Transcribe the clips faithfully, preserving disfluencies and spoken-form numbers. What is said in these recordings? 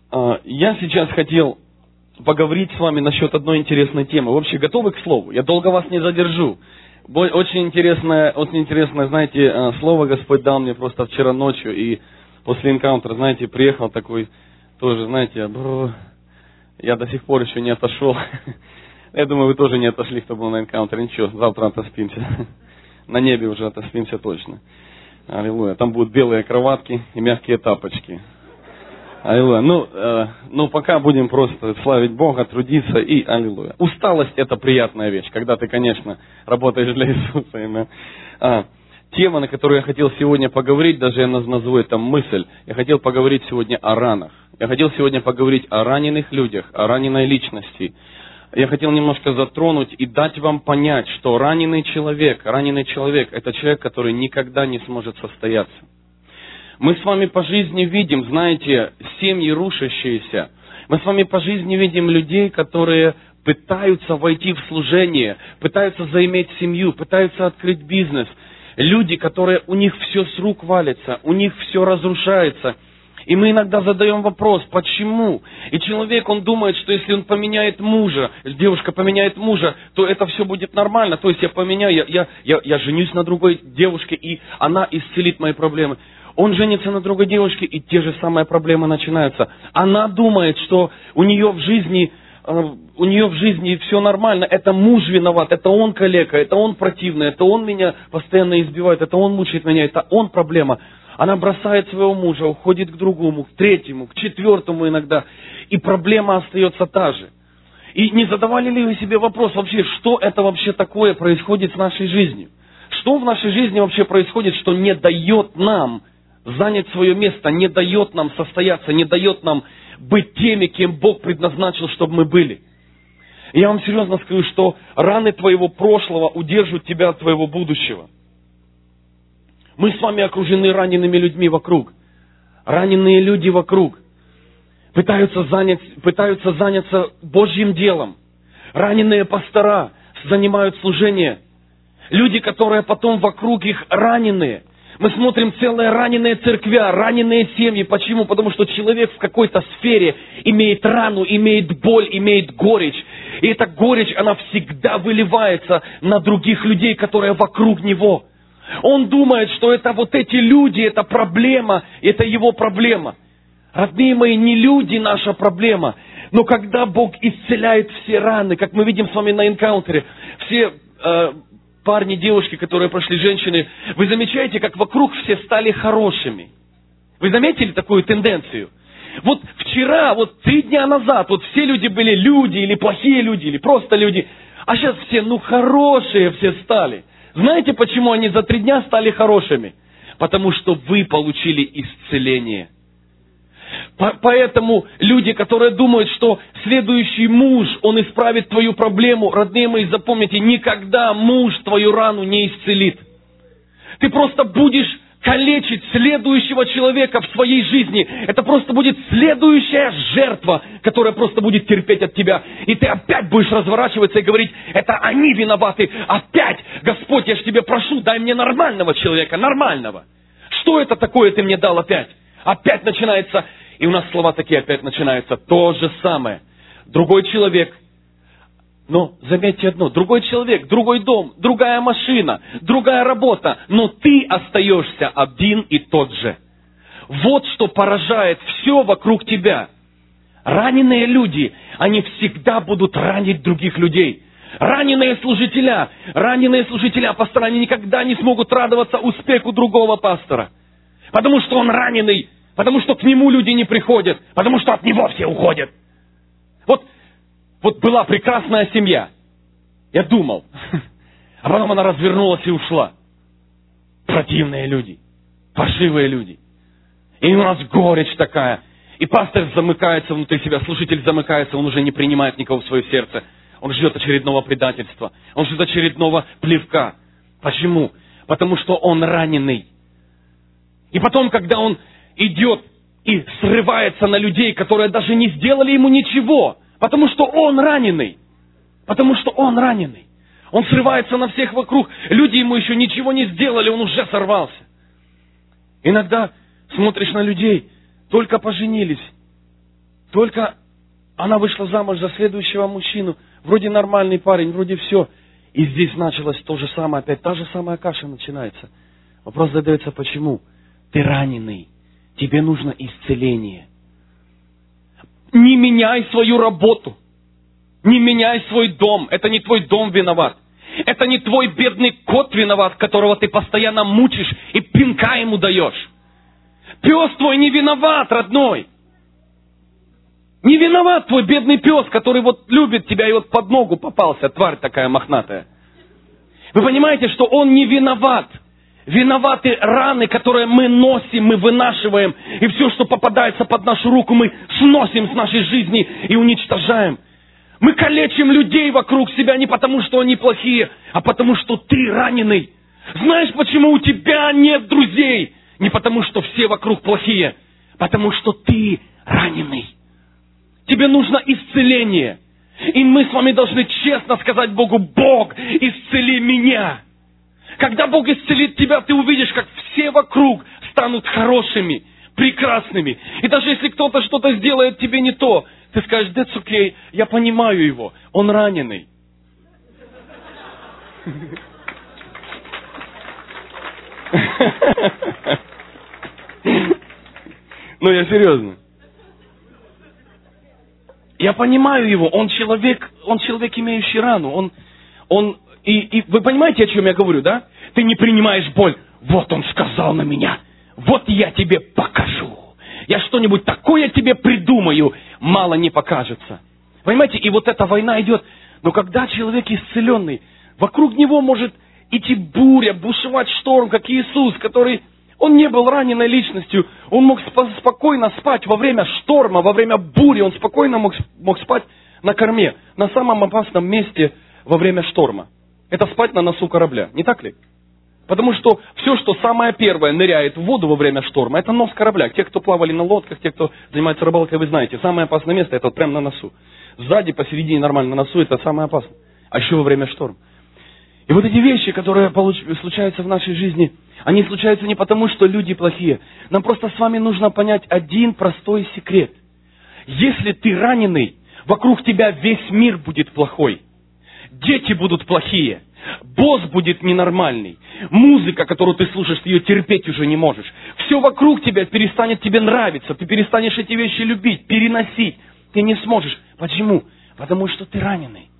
Я сейчас хотел поговорить с вами насчет одной интересной темы. Вообще, готовы к слову? Я долго вас не задержу. Очень интересное, очень интересное, знаете, слово Господь дал мне просто вчера ночью. И после энкаунтера, знаете, приехал такой, тоже, знаете, бро, я до сих пор еще не отошел. Я думаю, вы тоже не отошли, кто был на энкаунтере. Ничего, завтра отоспимся. На небе уже отоспимся точно. Аллилуйя. Там будут белые кроватки и мягкие тапочки. Аллилуйя. Ну, э, ну, пока будем просто славить Бога, трудиться и аллилуйя. Усталость – это приятная вещь, когда ты, конечно, работаешь для Иисуса. А, тема, на которую я хотел сегодня поговорить, даже я назову это мысль, я хотел поговорить сегодня о ранах. Я хотел сегодня поговорить о раненых людях, о раненой личности. Я хотел немножко затронуть и дать вам понять, что раненый человек, раненый человек – это человек, который никогда не сможет состояться. Мы с вами по жизни видим, знаете, семьи рушащиеся. Мы с вами по жизни видим людей, которые пытаются войти в служение, пытаются заиметь семью, пытаются открыть бизнес. Люди, которые у них все с рук валится, у них все разрушается. И мы иногда задаем вопрос, почему? И человек, он думает, что если он поменяет мужа, девушка поменяет мужа, то это все будет нормально. То есть я поменяю, я, я, я, я женюсь на другой девушке, и она исцелит мои проблемы. Он женится на другой девушке, и те же самые проблемы начинаются. Она думает, что у нее в жизни, у нее в жизни все нормально. Это муж виноват, это он калека, это он противный, это он меня постоянно избивает, это он мучает меня, это он проблема. Она бросает своего мужа, уходит к другому, к третьему, к четвертому иногда. И проблема остается та же. И не задавали ли вы себе вопрос вообще, что это вообще такое происходит с нашей жизнью? Что в нашей жизни вообще происходит, что не дает нам занять свое место, не дает нам состояться, не дает нам быть теми, кем Бог предназначил, чтобы мы были? И я вам серьезно скажу, что раны твоего прошлого удержат тебя от твоего будущего. Мы с вами окружены ранеными людьми вокруг. Раненые люди вокруг пытаются, занять, пытаются заняться Божьим делом. Раненые пастора занимают служение. Люди, которые потом вокруг их раненые. Мы смотрим целые раненые церквя, раненые семьи. Почему? Потому что человек в какой-то сфере имеет рану, имеет боль, имеет горечь. И эта горечь, она всегда выливается на других людей, которые вокруг него. Он думает, что это вот эти люди, это проблема, это его проблема. Родные мои, не люди наша проблема. Но когда Бог исцеляет все раны, как мы видим с вами на энкаунтере, все э, парни, девушки, которые прошли, женщины, вы замечаете, как вокруг все стали хорошими. Вы заметили такую тенденцию? Вот вчера, вот три дня назад, вот все люди были люди, или плохие люди, или просто люди. А сейчас все, ну, хорошие все стали. Знаете, почему они за три дня стали хорошими? Потому что вы получили исцеление. Поэтому люди, которые думают, что следующий муж, он исправит твою проблему, родные мои, запомните, никогда муж твою рану не исцелит. Ты просто будешь калечить следующего человека в своей жизни. Это просто будет следующая жертва, которая просто будет терпеть от тебя. И ты опять будешь разворачиваться и говорить, это они виноваты. Опять, Господь, я ж тебе прошу, дай мне нормального человека, нормального. Что это такое ты мне дал опять? Опять начинается, и у нас слова такие опять начинаются, то же самое. Другой человек. Но заметьте одно, другой человек, другой дом, другая машина, другая работа, но ты остаешься один и тот же. Вот что поражает все вокруг тебя. Раненые люди, они всегда будут ранить других людей. Раненые служителя, раненые служителя пастора, они никогда не смогут радоваться успеху другого пастора. Потому что он раненый, потому что к нему люди не приходят, потому что от него все уходят. Вот. Вот была прекрасная семья. Я думал. А потом она развернулась и ушла. Противные люди. Паршивые люди. И у нас горечь такая. И пастор замыкается внутри себя, служитель замыкается, он уже не принимает никого в свое сердце. Он ждет очередного предательства. Он ждет очередного плевка. Почему? Потому что он раненый. И потом, когда он идет и срывается на людей, которые даже не сделали ему ничего, потому что он раненый. Потому что он раненый. Он срывается на всех вокруг. Люди ему еще ничего не сделали, он уже сорвался. Иногда смотришь на людей, только поженились. Только она вышла замуж за следующего мужчину. Вроде нормальный парень, вроде все. И здесь началось то же самое опять. Та же самая каша начинается. Вопрос задается, почему? Ты раненый. Тебе нужно исцеление. Не меняй свою работу. Не меняй свой дом. Это не твой дом виноват. Это не твой бедный кот виноват, которого ты постоянно мучишь и пинка ему даешь. Пес твой не виноват, родной. Не виноват твой бедный пес, который вот любит тебя и вот под ногу попался, тварь такая мохнатая. Вы понимаете, что он не виноват. Виноваты раны, которые мы носим, мы вынашиваем. И все, что попадается под нашу руку, мы сносим с нашей жизни и уничтожаем. Мы калечим людей вокруг себя не потому, что они плохие, а потому, что ты раненый. Знаешь, почему у тебя нет друзей? Не потому, что все вокруг плохие, потому что ты раненый. Тебе нужно исцеление. И мы с вами должны честно сказать Богу: Бог, исцели меня. Когда Бог исцелит тебя, ты увидишь, как все вокруг станут хорошими, прекрасными. И даже если кто-то что-то сделает тебе не то, ты скажешь: that's okay, я понимаю его, он раненый. Ну, я серьезно. Я понимаю его, он человек, он человек, имеющий рану. Он, он, и, и вы понимаете, о чем я говорю, да? Ты не принимаешь боль. Вот он сказал на меня. Вот я тебе покажу. Я что-нибудь такое тебе придумаю. Мало не покажется. Понимаете, и вот эта война идет. Но когда человек исцеленный, вокруг него может идти буря, бушевать шторм, как Иисус, который... Он не был раненой личностью. Он мог спокойно спать во время шторма, во время бури. Он спокойно мог, мог спать на корме, на самом опасном месте во время шторма. Это спать на носу корабля, не так ли? Потому что все, что самое первое ныряет в воду во время шторма, это нос корабля. Те, кто плавали на лодках, те, кто занимается рыбалкой, вы знаете, самое опасное место это вот прямо на носу. Сзади, посередине нормально на носу, это самое опасное. А еще во время шторма. И вот эти вещи, которые случаются в нашей жизни, они случаются не потому, что люди плохие. Нам просто с вами нужно понять один простой секрет. Если ты раненый, вокруг тебя весь мир будет плохой. Дети будут плохие. Босс будет ненормальный. Музыка, которую ты слушаешь, ты ее терпеть уже не можешь. Все вокруг тебя перестанет тебе нравиться. Ты перестанешь эти вещи любить, переносить. Ты не сможешь. Почему? Потому что ты раненый.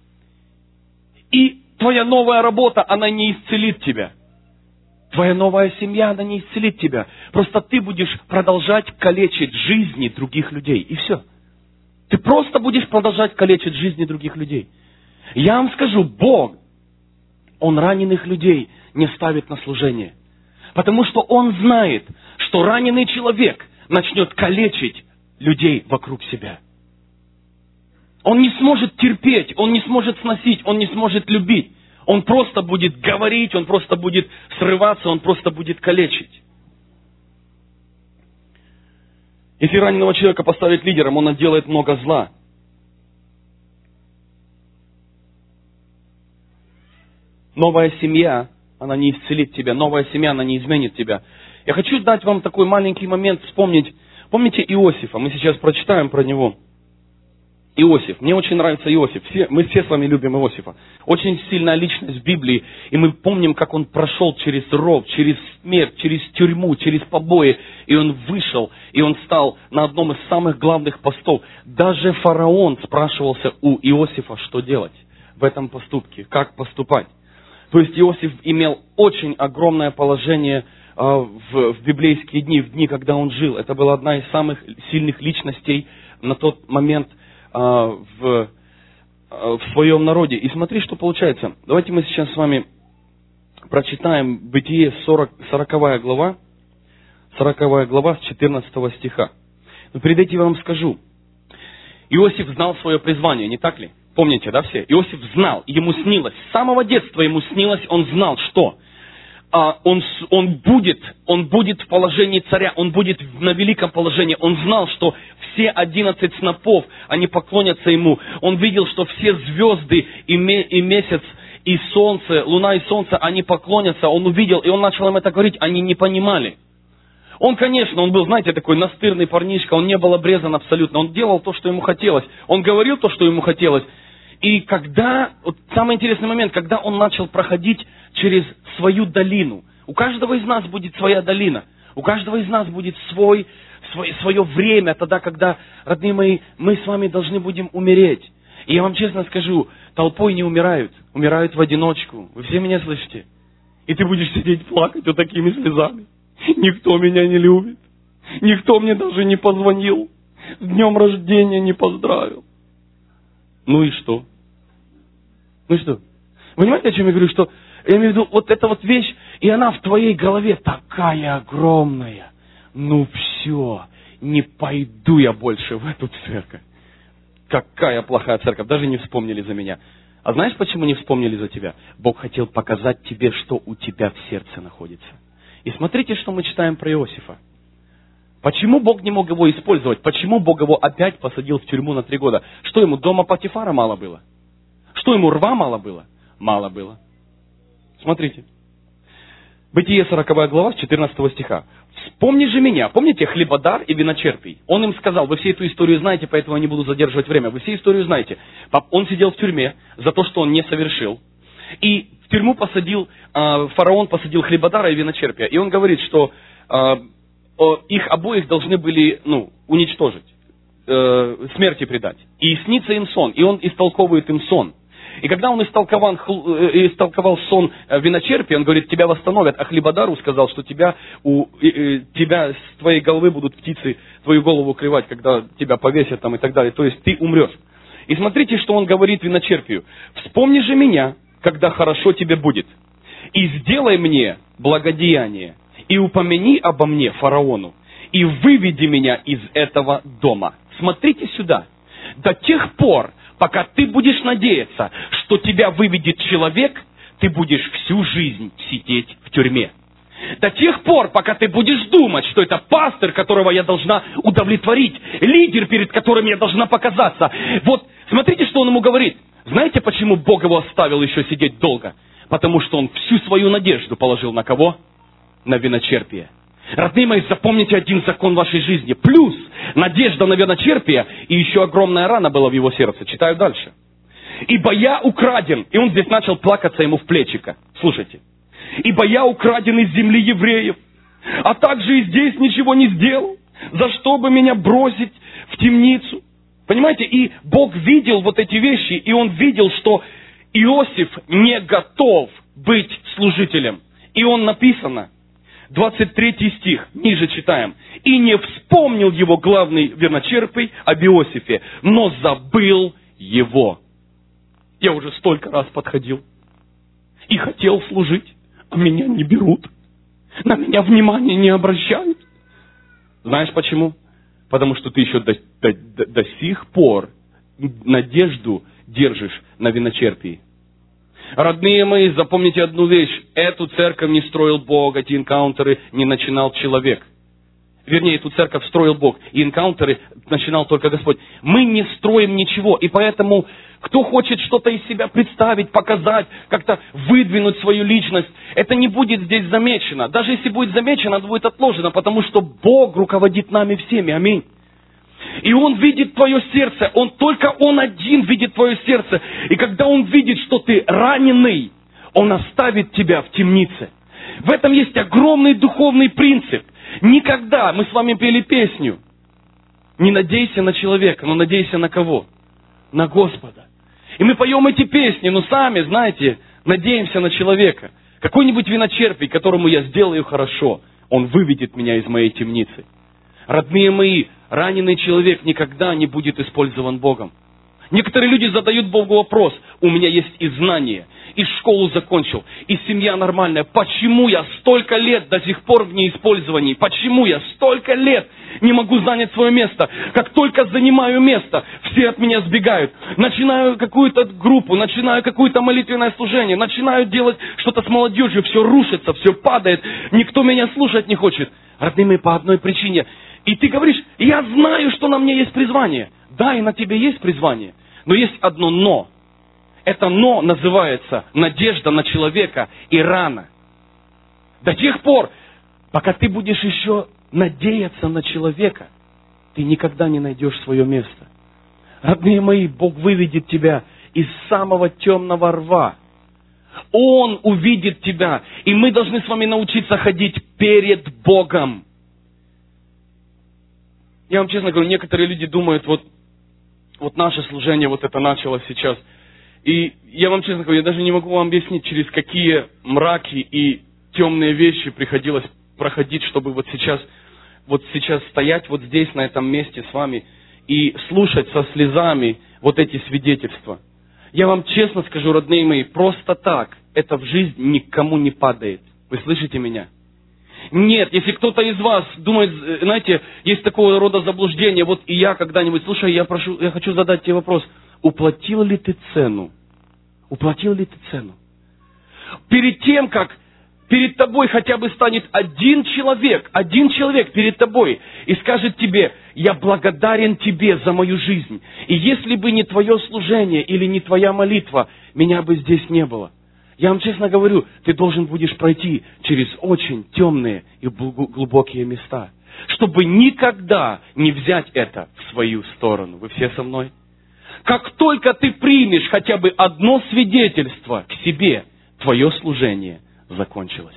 И твоя новая работа, она не исцелит тебя. Твоя новая семья, она не исцелит тебя. Просто ты будешь продолжать калечить жизни других людей. И все. Ты просто будешь продолжать калечить жизни других людей. Я вам скажу, Бог, Он раненых людей не ставит на служение. Потому что Он знает, что раненый человек начнет калечить людей вокруг себя. Он не сможет терпеть, он не сможет сносить, он не сможет любить. Он просто будет говорить, он просто будет срываться, он просто будет калечить. Если раненого человека поставить лидером, он наделает много зла. Новая семья, она не исцелит тебя. Новая семья, она не изменит тебя. Я хочу дать вам такой маленький момент, вспомнить. Помните Иосифа? Мы сейчас прочитаем про него. Иосиф. Мне очень нравится Иосиф. Все, мы все с вами любим Иосифа. Очень сильная личность в Библии. И мы помним, как он прошел через ров, через смерть, через тюрьму, через побои. И он вышел, и он стал на одном из самых главных постов. Даже фараон спрашивался у Иосифа, что делать в этом поступке, как поступать. То есть Иосиф имел очень огромное положение э, в, в библейские дни, в дни, когда он жил. Это была одна из самых сильных личностей на тот момент в, в своем народе. И смотри, что получается. Давайте мы сейчас с вами прочитаем Бытие сорок, сороковая глава, сороковая глава с четырнадцатого стиха. Но перед этим я вам скажу. Иосиф знал свое призвание, не так ли? Помните, да, все? Иосиф знал, ему снилось. С самого детства ему снилось, он знал, что а, он, он, будет, он будет в положении царя, он будет на великом положении. Он знал, что все одиннадцать снопов, они поклонятся ему. Он видел, что все звезды и, ме, и месяц, и солнце, луна и солнце, они поклонятся. Он увидел, и он начал им это говорить, они не понимали. Он, конечно, он был, знаете, такой настырный парнишка, он не был обрезан абсолютно, он делал то, что ему хотелось, он говорил то, что ему хотелось. И когда, вот самый интересный момент, когда он начал проходить через свою долину, у каждого из нас будет своя долина, у каждого из нас будет свой, свой, свое время, тогда, когда, родные мои, мы с вами должны будем умереть. И я вам честно скажу, толпой не умирают, умирают в одиночку. Вы все меня слышите? И ты будешь сидеть плакать вот такими слезами. Никто меня не любит. Никто мне даже не позвонил. С днем рождения не поздравил. Ну и что? Ну и что? Вы понимаете, о чем я говорю? Что я имею в виду, вот эта вот вещь, и она в твоей голове такая огромная. Ну все, не пойду я больше в эту церковь. Какая плохая церковь, даже не вспомнили за меня. А знаешь, почему не вспомнили за тебя? Бог хотел показать тебе, что у тебя в сердце находится. И смотрите, что мы читаем про Иосифа. Почему Бог не мог его использовать? Почему Бог его опять посадил в тюрьму на три года? Что ему, дома Потифара мало было? Что ему, рва мало было? Мало было. Смотрите. Бытие сороковая глава, с четырнадцатого стиха. «Вспомни же меня». Помните хлебодар и виночерпий? Он им сказал, вы все эту историю знаете, поэтому я не буду задерживать время. Вы все историю знаете. Он сидел в тюрьме за то, что он не совершил. И в тюрьму посадил, фараон посадил хлебодара и виночерпия. И он говорит, что их обоих должны были ну, уничтожить, смерти предать. И снится им сон. И он истолковывает им сон. И когда он истолковал, истолковал сон виночерпия, он говорит, тебя восстановят. А хлебодару сказал, что тебя, у, тебя с твоей головы будут птицы твою голову клевать, когда тебя повесят там и так далее. То есть ты умрешь. И смотрите, что он говорит виночерпию. «Вспомни же меня, когда хорошо тебе будет, и сделай мне благодеяние, и упомяни обо мне фараону, и выведи меня из этого дома». Смотрите сюда. До тех пор, пока ты будешь надеяться, что тебя выведет человек, ты будешь всю жизнь сидеть в тюрьме. До тех пор, пока ты будешь думать, что это пастырь, которого я должна удовлетворить, лидер, перед которым я должна показаться. Вот, смотрите, что он ему говорит. Знаете, почему Бог его оставил еще сидеть долго? Потому что он всю свою надежду положил на кого? На виночерпие. Родные мои, запомните один закон вашей жизни. Плюс надежда на виночерпие, и еще огромная рана была в его сердце. Читаю дальше. «Ибо я украден». И он здесь начал плакаться ему в плечико. Слушайте. «Ибо я украден из земли евреев, а также и здесь ничего не сделал, за что бы меня бросить в темницу». Понимаете? И Бог видел вот эти вещи, и Он видел, что Иосиф не готов быть служителем. И он написано, двадцать третий стих, ниже читаем. «И не вспомнил его главный виночерпий об Иосифе, но забыл его». Я уже столько раз подходил и хотел служить, а меня не берут. На меня внимания не обращают. Знаешь почему? Потому что ты еще до, до, до, до сих пор надежду держишь на виночерпии. Родные мои, запомните одну вещь. Эту церковь не строил Бог, эти энкаунтеры не начинал человек. Вернее, эту церковь строил Бог, и энкаунтеры начинал только Господь. Мы не строим ничего, и поэтому, кто хочет что-то из себя представить, показать, как-то выдвинуть свою личность, это не будет здесь замечено. Даже если будет замечено, это будет отложено, потому что Бог руководит нами всеми. Аминь. И Он видит твое сердце, Он только Он один видит твое сердце. И когда Он видит, что ты раненый, Он оставит тебя в темнице. В этом есть огромный духовный принцип. Никогда, мы с вами пели песню, не надейся на человека, но надейся на кого? На Господа. И мы поем эти песни, но сами, знаете, надеемся на человека. Какой-нибудь виночерпий, которому я сделаю хорошо, он выведет меня из моей темницы. Родные мои, раненый человек никогда не будет использован Богом. Некоторые люди задают Богу вопрос: у меня есть и знания, и школу закончил, и семья нормальная. Почему я столько лет до сих пор в неиспользовании? Почему я столько лет не могу занять свое место? Как только занимаю место, все от меня сбегают. Начинаю какую-то группу, начинаю какое-то молитвенное служение, начинаю делать что-то с молодежью, все рушится, все падает, никто меня слушать не хочет. Родные мои, по одной причине. И ты говоришь: я знаю, что на мне есть призвание. Да, и на тебе есть призвание. Но есть одно «но». Это «но» называется надежда на человека и рана. До тех пор, пока ты будешь еще надеяться на человека, ты никогда не найдешь свое место. Родные мои, Бог выведет тебя из самого темного рва. Он увидит тебя. И мы должны с вами научиться ходить перед Богом. Я вам честно говорю, некоторые люди думают, вот, вот наше служение, вот это началось сейчас. И я вам честно говорю, я даже не могу вам объяснить, через какие мраки и темные вещи приходилось проходить, чтобы вот сейчас, вот сейчас стоять вот здесь, на этом месте с вами и слушать со слезами вот эти свидетельства. Я вам честно скажу, родные мои, просто так это в жизнь никому не падает. Вы слышите меня? Нет, если кто-то из вас думает, знаете, есть такого рода заблуждение, вот и я когда-нибудь, слушай, я прошу, я хочу задать тебе вопрос, уплатил ли ты цену? Уплатил ли ты цену? Перед тем, как перед тобой хотя бы станет один человек, один человек перед тобой и скажет тебе, я благодарен тебе за мою жизнь. И если бы не твое служение или не твоя молитва, меня бы здесь не было. Я вам честно говорю, ты должен будешь пройти через очень темные и глубокие места, чтобы никогда не взять это в свою сторону. Вы все со мной? Как только ты примешь хотя бы одно свидетельство к себе, твое служение закончилось.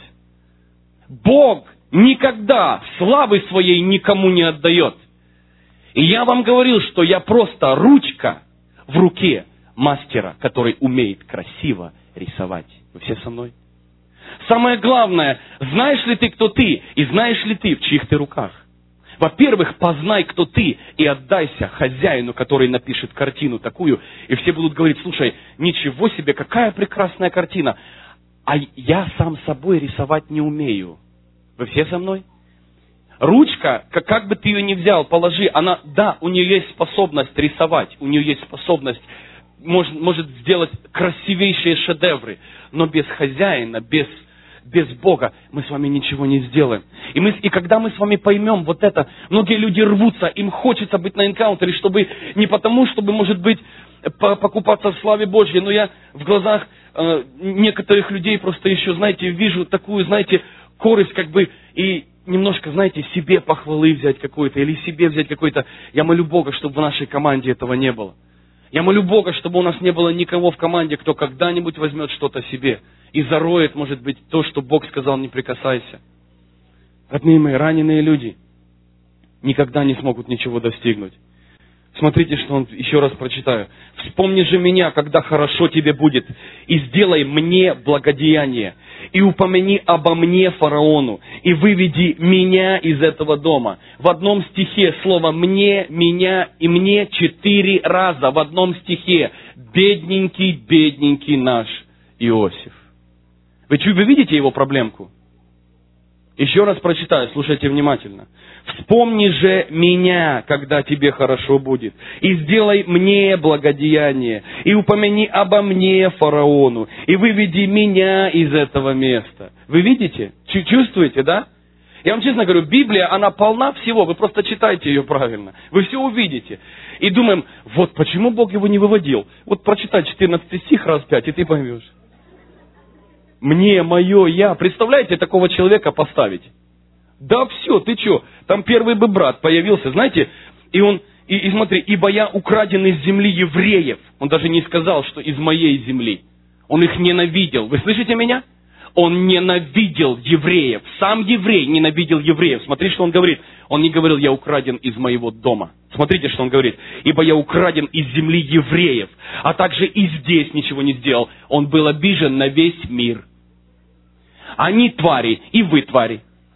Бог никогда славы своей никому не отдает. И я вам говорил, что я просто ручка в руке мастера, который умеет красиво рисовать. Вы все со мной? Самое главное, знаешь ли ты, кто ты, и знаешь ли ты, в чьих ты руках? Во-первых, познай, кто ты, и отдайся хозяину, который напишет картину такую, и все будут говорить, слушай, ничего себе, какая прекрасная картина, а я сам собой рисовать не умею. Вы все со мной? Ручка, как, как бы ты ее ни взял, положи, она, да, у нее есть способность рисовать, у нее есть способность, может, может сделать красивейшие шедевры, но без хозяина, без, без Бога мы с вами ничего не сделаем. И, мы, и когда мы с вами поймем вот это, многие люди рвутся, им хочется быть на энкаунтере, чтобы не потому, чтобы, может быть, покупаться в славе Божьей, но я в глазах э, некоторых людей просто еще, знаете, вижу такую, знаете, корость как бы и немножко, знаете, себе похвалы взять какой-то или себе взять какой-то. Я молю Бога, чтобы в нашей команде этого не было. Я молю Бога, чтобы у нас не было никого в команде, кто когда-нибудь возьмет что-то себе и зароет, может быть, то, что Бог сказал, не прикасайся. Родные мои, раненые люди никогда не смогут ничего достигнуть. Смотрите, что он, еще раз прочитаю. «Вспомни же меня, когда хорошо тебе будет, и сделай мне благодеяние, и упомяни обо мне фараону, и выведи меня из этого дома». В одном стихе слово «мне», «меня» и «мне» четыре раза. В одном стихе «бедненький, бедненький наш Иосиф». Вы, вы видите его проблемку? Еще раз прочитаю, слушайте внимательно. «Вспомни же меня, когда тебе хорошо будет, и сделай мне благодеяние, и упомяни обо мне фараону, и выведи меня из этого места». Вы видите? Чувствуете, да? Я вам честно говорю, Библия, она полна всего, вы просто читайте ее правильно. Вы все увидите. И думаем, вот почему Бог его не выводил. Вот прочитай четырнадцатый стих раз пять, и ты поймешь. Мне, мое, я. Представляете, такого человека поставить? Да все, ты что? Там первый бы брат появился, знаете, и он, и, и смотри, ибо я украден из земли евреев. Он даже не сказал, что из моей земли. Он их ненавидел. Вы слышите меня? Он ненавидел евреев. Сам еврей ненавидел евреев. Смотри, что он говорит. Он не говорил, я украден из моего дома. Смотрите, что он говорит. Ибо я украден из земли евреев, а также и здесь ничего не сделал. Он был обижен на весь мир. Они твари, и вы твари.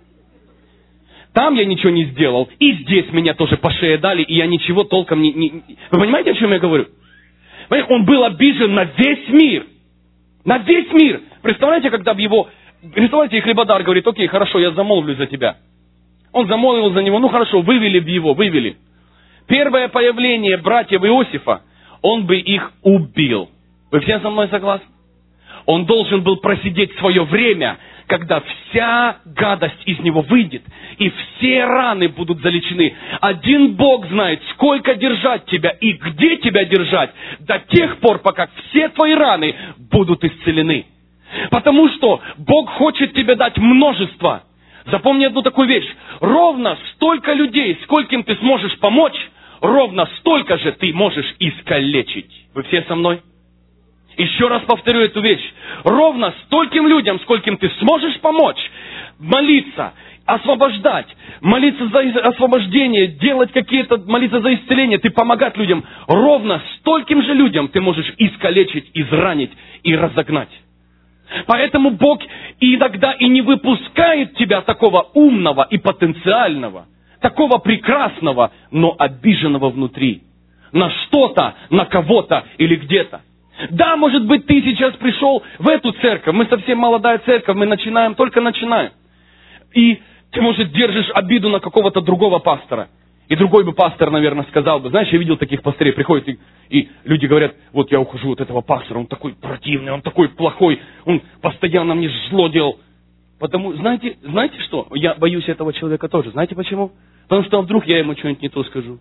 Там я ничего не сделал, и здесь меня тоже по шее дали, и я ничего толком не... не... Вы понимаете, о чем я говорю? Он был обижен на весь мир. На весь мир. Представляете, когда бы его... Представляете, и хлебодар говорит, окей, хорошо, я замолвлю за тебя. Он замолвил за него, ну хорошо, вывели бы его, вывели. Первое появление братьев Иосифа, он бы их убил. Вы все со мной согласны? Он должен был просидеть свое время, когда вся гадость из него выйдет, и все раны будут залечены. Один Бог знает, сколько держать тебя и где тебя держать, до тех пор, пока все твои раны будут исцелены. Потому что Бог хочет тебе дать множество. Запомни одну такую вещь. Ровно столько людей, скольким ты сможешь помочь, ровно столько же ты можешь искалечить. Вы все со мной? Еще раз повторю эту вещь. Ровно стольким людям, скольким ты сможешь помочь, молиться, освобождать, молиться за освобождение, делать какие-то, молиться за исцеление, ты помогать людям. Ровно стольким же людям ты можешь искалечить, изранить и разогнать. Поэтому Бог иногда и не выпускает тебя такого умного и потенциального, такого прекрасного, но обиженного внутри. На что-то, на кого-то или где-то. Да, может быть, ты сейчас пришел в эту церковь, мы совсем молодая церковь, мы начинаем, только начинаем. И ты, может, держишь обиду на какого-то другого пастора. И другой бы пастор, наверное, сказал бы, знаешь, я видел таких пастырей, приходят, и, и люди говорят, вот я ухожу от этого пастора, он такой противный, он такой плохой, он постоянно мне зло делал. Потому, знаете, знаете что, я боюсь этого человека тоже. Знаете почему? Потому что вдруг я ему что-нибудь не то скажу.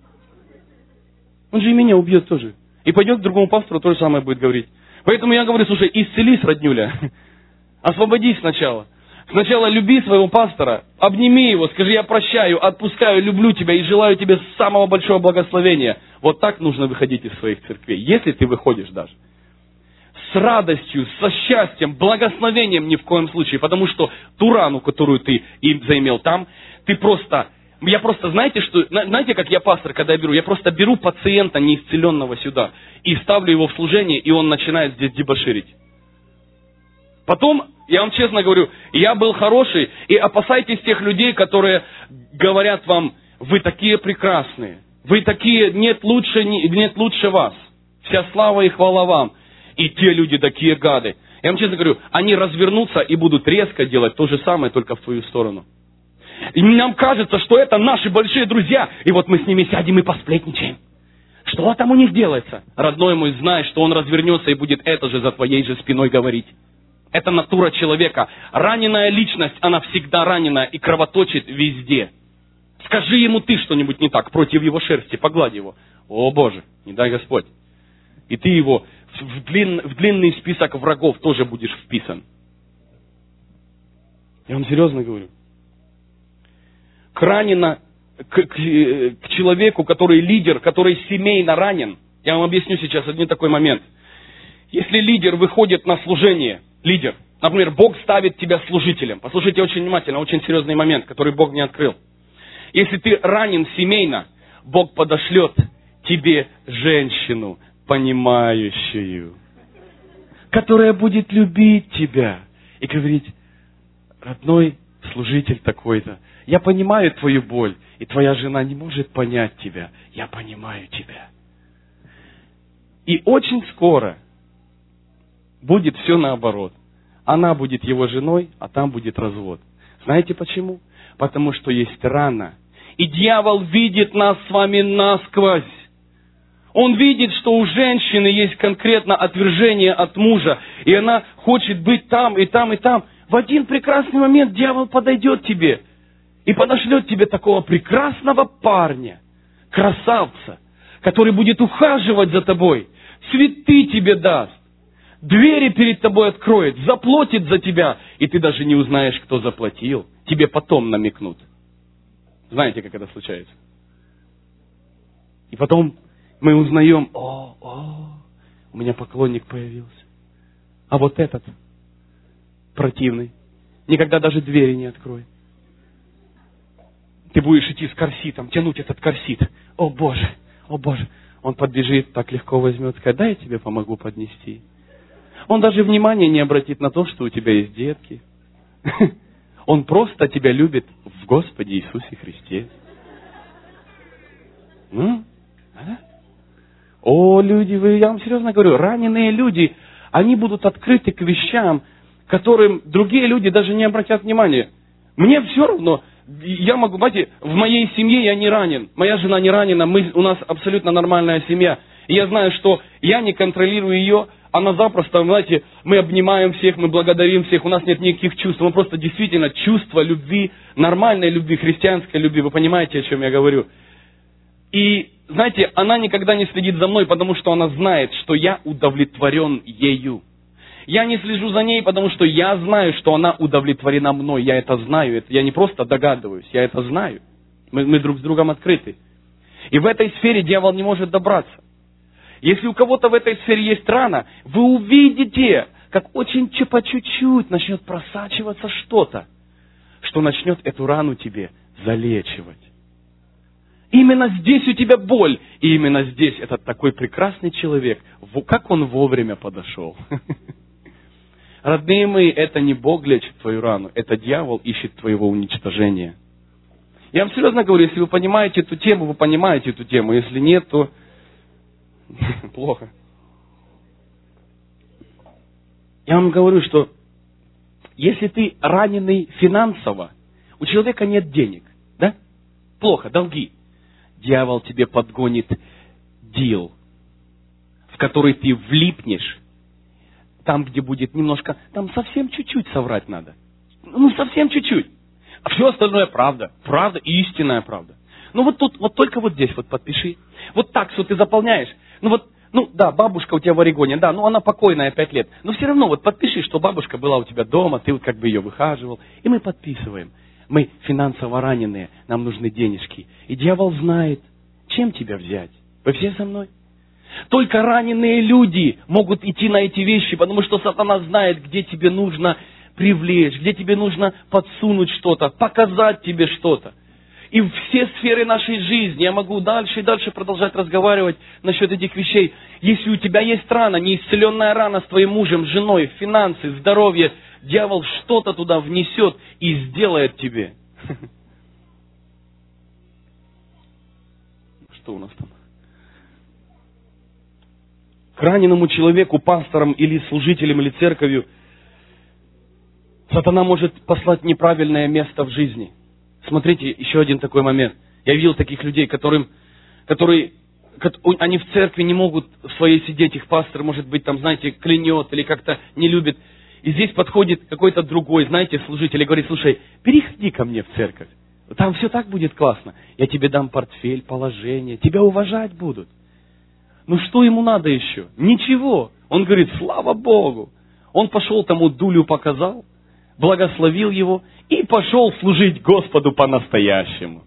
Он же и меня убьет тоже. И пойдет к другому пастору, то же самое будет говорить. Поэтому я говорю, слушай, исцелись, роднюля. Освободись сначала. Сначала люби своего пастора, обними его, скажи, я прощаю, отпускаю, люблю тебя и желаю тебе самого большого благословения. Вот так нужно выходить из своих церквей, если ты выходишь даже. С радостью, со счастьем, благословением ни в коем случае, потому что ту рану, которую ты им заимел там, ты просто... Я просто, знаете, что, знаете, как я пастор, когда я беру? Я просто беру пациента неисцеленного сюда и ставлю его в служение, и он начинает здесь дебоширить. Потом, я вам честно говорю, я был хороший, и опасайтесь тех людей, которые говорят вам, вы такие прекрасные, вы такие, нет лучше, нет лучше вас, вся слава и хвала вам. И те люди такие гады. Я вам честно говорю, они развернутся и будут резко делать то же самое, только в твою сторону. И нам кажется, что это наши большие друзья, и вот мы с ними сядем и посплетничаем. Что там у них делается? Родной мой, знай, что он развернется и будет это же за твоей же спиной говорить. Это натура человека. Раненая личность, она всегда ранена и кровоточит везде. Скажи ему ты что-нибудь не так, против его шерсти, погладь его. О Боже, не дай Господь. И ты его в, длин, в длинный список врагов тоже будешь вписан. Я вам серьезно говорю. К ранено, к, к, к человеку, который лидер, который семейно ранен. Я вам объясню сейчас один такой момент. Если лидер выходит на служение, лидер, например, Бог ставит тебя служителем. Послушайте очень внимательно, очень серьезный момент, который Бог мне открыл. Если ты ранен семейно, Бог подошлет тебе женщину, понимающую, которая будет любить тебя и говорить, родной служитель такой-то, я понимаю твою боль, и твоя жена не может понять тебя. Я понимаю тебя. И очень скоро будет все наоборот. Она будет его женой, а там будет развод. Знаете почему? Потому что есть рана. И дьявол видит нас с вами насквозь. Он видит, что у женщины есть конкретно отвержение от мужа, и она хочет быть там, и там, и там. В один прекрасный момент дьявол подойдет к тебе и подошлет тебе такого прекрасного парня, красавца, который будет ухаживать за тобой, цветы тебе даст, двери перед тобой откроет, заплатит за тебя, и ты даже не узнаешь, кто заплатил. Тебе потом намекнут. Знаете, как это случается? И потом мы узнаем, о, о, у меня поклонник появился. А вот этот противный никогда даже двери не откроет. Ты будешь идти с корситом, тянуть этот корсит. О Боже, о Боже. Он подбежит, так легко возьмет, скажет, дай я тебе помогу поднести. Он даже внимания не обратит на то, что у тебя есть детки. Он просто тебя любит в Господе Иисусе Христе. Ну, а? О, люди, вы, я вам серьезно говорю, раненые люди, они будут открыты к вещам, которым другие люди даже не обратят внимания. Мне все равно, я могу, знаете, в моей семье я не ранен, моя жена не ранена, мы, у нас абсолютно нормальная семья. И я знаю, что я не контролирую ее, она запросто, знаете, мы обнимаем всех, мы благодарим всех, у нас нет никаких чувств, мы просто действительно чувство любви, нормальной любви, христианской любви, вы понимаете, о чем я говорю. И, знаете, она никогда не следит за мной, потому что она знает, что я удовлетворен ею. Я не слежу за ней, потому что я знаю, что она удовлетворена мной. Я это знаю. Это, я не просто догадываюсь, я это знаю. Мы, мы друг с другом открыты. И в этой сфере дьявол не может добраться. Если у кого-то в этой сфере есть рана, вы увидите, как очень по чуть-чуть начнет просачиваться что-то, что начнет эту рану тебе залечивать. Именно здесь у тебя боль, и именно здесь этот такой прекрасный человек, как он вовремя подошел. Родные мои, это не Бог лечит твою рану, это дьявол ищет твоего уничтожения. Я вам серьезно говорю, если вы понимаете эту тему, вы понимаете эту тему, если нет, то плохо. Я вам говорю, что если ты раненый финансово, у человека нет денег, да? Плохо, долги. Дьявол тебе подгонит дил, в который ты влипнешь, там, где будет немножко, там совсем чуть-чуть соврать надо. Ну, совсем чуть-чуть. А все остальное правда. Правда, истинная правда. Ну, вот тут, вот только вот здесь вот подпиши. Вот так, что ты заполняешь. Ну, вот, ну, да, бабушка у тебя в Орегоне, да, ну, она покойная пять лет. Но все равно вот подпиши, что бабушка была у тебя дома, ты вот как бы ее выхаживал. И мы подписываем. Мы финансово раненые, нам нужны денежки. И дьявол знает, чем тебя взять. Вы все со мной? Только раненые люди могут идти на эти вещи, потому что сатана знает, где тебе нужно привлечь, где тебе нужно подсунуть что-то, показать тебе что-то. И в все сферы нашей жизни, я могу дальше и дальше продолжать разговаривать насчет этих вещей. Если у тебя есть рана, неисцеленная рана с твоим мужем, женой, финансы, здоровье, дьявол что-то туда внесет и сделает тебе. Что у нас там? К раненому человеку, пасторам или служителям, или церковью, сатана может послать неправильное место в жизни. Смотрите, еще один такой момент. Я видел таких людей, которым, которые, они в церкви не могут в своей сидеть, их пастор, может быть, там, знаете, клянет или как-то не любит. И здесь подходит какой-то другой, знаете, служитель и говорит: слушай, переходи ко мне в церковь. Там все так будет классно. Я тебе дам портфель, положение, тебя уважать будут. Ну что ему надо еще? Ничего. Он говорит: слава Богу. Он пошел тому дулю показал, благословил его и пошел служить Господу по-настоящему.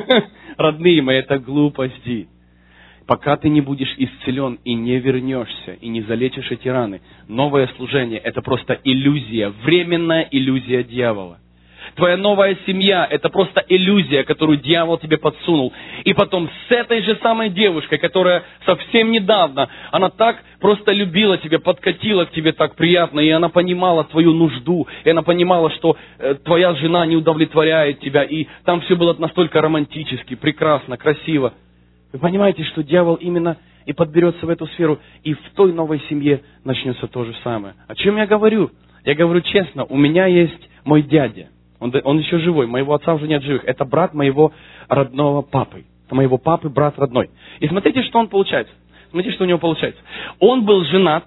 Родные мои, это глупости. Пока ты не будешь исцелен и не вернешься, и не залечишь эти раны, новое служение – это просто иллюзия, временная иллюзия дьявола. Твоя новая семья – это просто иллюзия, которую дьявол тебе подсунул. И потом с этой же самой девушкой, которая совсем недавно, она так просто любила тебя, подкатила к тебе так приятно, и она понимала твою нужду, и она понимала, что э, твоя жена не удовлетворяет тебя, и там все было настолько романтически, прекрасно, красиво. Вы понимаете, что дьявол именно и подберется в эту сферу, и в той новой семье начнется то же самое. О чем я говорю? Я говорю честно, у меня есть мой дядя. Он, он еще живой, моего отца уже нет живых. Это брат моего родного папы. Это моего папы брат родной. И смотрите, что он получается. Смотрите, что у него получается. Он был женат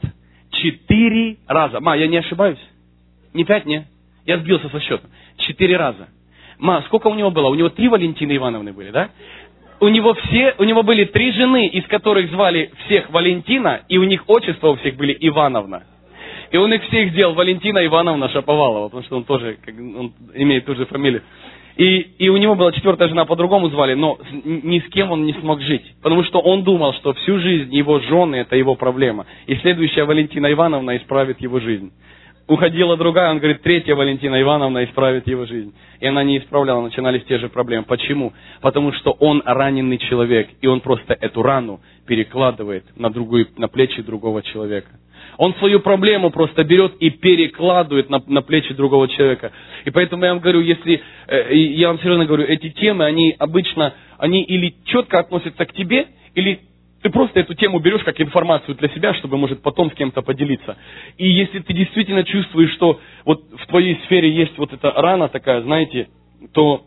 четыре раза. Ма, я не ошибаюсь? Не пять, не? Я сбился со счетом. Четыре раза. Ма, сколько у него было? У него три Валентины Ивановны были, да? У него все, у него были три жены, из которых звали всех Валентина, и у них отчества у всех были Ивановна. И он их всех делал Валентина Ивановна Шаповалова, потому что он тоже он имеет ту же фамилию. И, и у него была четвертая жена, по-другому звали, но ни с кем он не смог жить. Потому что он думал, что всю жизнь его жены – это его проблема. И следующая Валентина Ивановна исправит его жизнь. Уходила другая, он говорит, третья Валентина Ивановна исправит его жизнь. И она не исправляла, начинались те же проблемы. Почему? Потому что он раненый человек, и он просто эту рану перекладывает на, другую, на плечи другого человека. Он свою проблему просто берет и перекладывает на, на плечи другого человека. И поэтому я вам говорю, если, э, я вам серьезно говорю, эти темы, они обычно, они или четко относятся к тебе, или ты просто эту тему берешь как информацию для себя, чтобы, может, потом с кем-то поделиться. И если ты действительно чувствуешь, что вот в твоей сфере есть вот эта рана такая, знаете, то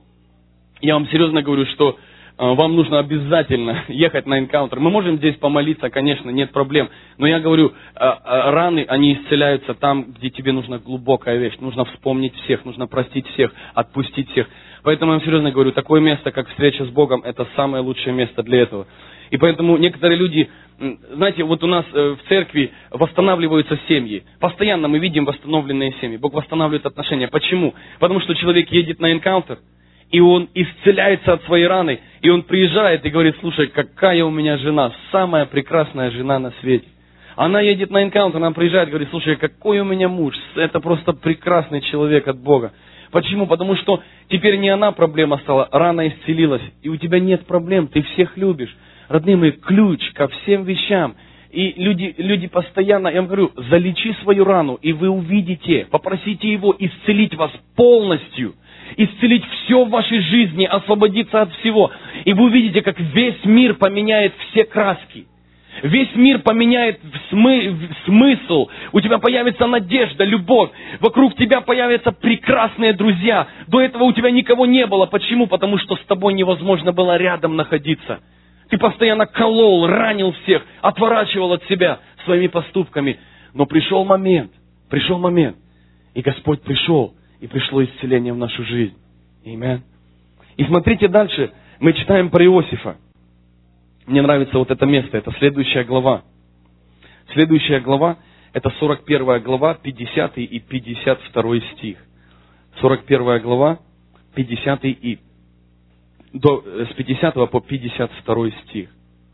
я вам серьезно говорю, что э, вам нужно обязательно ехать на энкаунтер. Мы можем здесь помолиться, конечно, нет проблем. Но я говорю, э, э, раны, они исцеляются там, где тебе нужна глубокая вещь. Нужно вспомнить всех, нужно простить всех, отпустить всех. Поэтому я вам серьезно говорю, такое место, как встреча с Богом, это самое лучшее место для этого. И поэтому некоторые люди, знаете, вот у нас в церкви восстанавливаются семьи. Постоянно мы видим восстановленные семьи. Бог восстанавливает отношения. Почему? Потому что человек едет на энкаунтер, и он исцеляется от своей раны, и он приезжает и говорит: слушай, какая у меня жена, самая прекрасная жена на свете. Она едет на энкаунтер, она приезжает и говорит: слушай, какой у меня муж, это просто прекрасный человек от Бога. Почему? Потому что теперь не она проблема стала, рана исцелилась, и у тебя нет проблем, ты всех любишь. Родные мои, ключ ко всем вещам. И люди, люди постоянно, я вам говорю, залечи свою рану, и вы увидите, попросите Его исцелить вас полностью, исцелить все в вашей жизни, освободиться от всего. И вы увидите, как весь мир поменяет все краски. Весь мир поменяет смы- смысл. У тебя появится надежда, любовь. Вокруг тебя появятся прекрасные друзья. До этого у тебя никого не было. Почему? Потому что с тобой невозможно было рядом находиться. Ты постоянно колол, ранил всех, отворачивал от себя своими поступками. Но пришел момент, пришел момент, и Господь пришел, и пришло исцеление в нашу жизнь. Аминь. И смотрите дальше, мы читаем про Иосифа. Мне нравится вот это место, это следующая глава. Следующая глава, это сорок первая глава, пятидесятый и пятьдесят второй стих. сорок первая глава, пятидесятый и До, с пятидесятого по пятьдесят второй стих.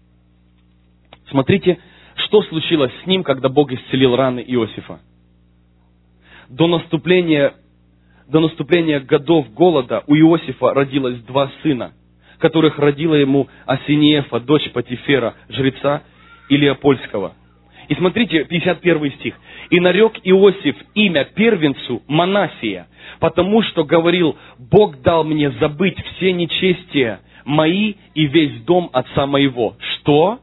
Смотрите, что случилось с ним, когда Бог исцелил раны Иосифа. До наступления, до наступления годов голода у Иосифа родилось два сына, которых родила ему Асинеефа, дочь Потифера, жреца Илиопольского. И смотрите, пятьдесят первый стих. «И нарек Иосиф имя первенцу Манассия, потому что говорил: Бог дал мне забыть все нечестия мои и весь дом отца моего». Что?